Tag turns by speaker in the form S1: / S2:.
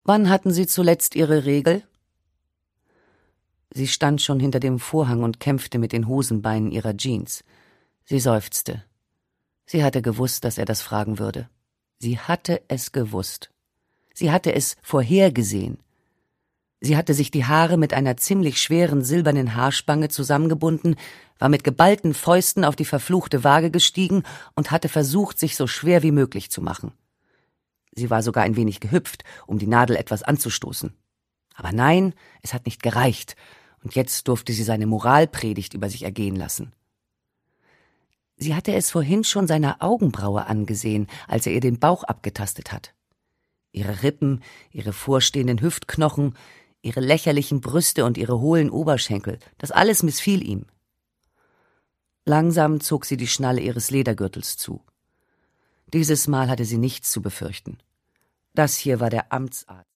S1: »Wann hatten Sie zuletzt Ihre Regel?« Sie stand schon hinter dem Vorhang und kämpfte mit den Hosenbeinen ihrer Jeans. Sie seufzte. Sie hatte gewusst, dass er das fragen würde. Sie hatte es gewusst. Sie hatte es vorhergesehen. Sie hatte sich die Haare mit einer ziemlich schweren silbernen Haarspange zusammengebunden, war mit geballten Fäusten auf die verfluchte Waage gestiegen und hatte versucht, sich so schwer wie möglich zu machen. Sie war sogar ein wenig gehüpft, um die Nadel etwas anzustoßen. Aber nein, es hat nicht gereicht, und jetzt durfte sie seine Moralpredigt über sich ergehen lassen. Sie hatte es vorhin schon seiner Augenbraue angesehen, als er ihr den Bauch abgetastet hat. Ihre Rippen, ihre vorstehenden Hüftknochen, ihre lächerlichen Brüste und ihre hohlen Oberschenkel, das alles missfiel ihm. Langsam zog sie die Schnalle ihres Ledergürtels zu. Dieses Mal hatte sie nichts zu befürchten. Das hier war der Amtsarzt.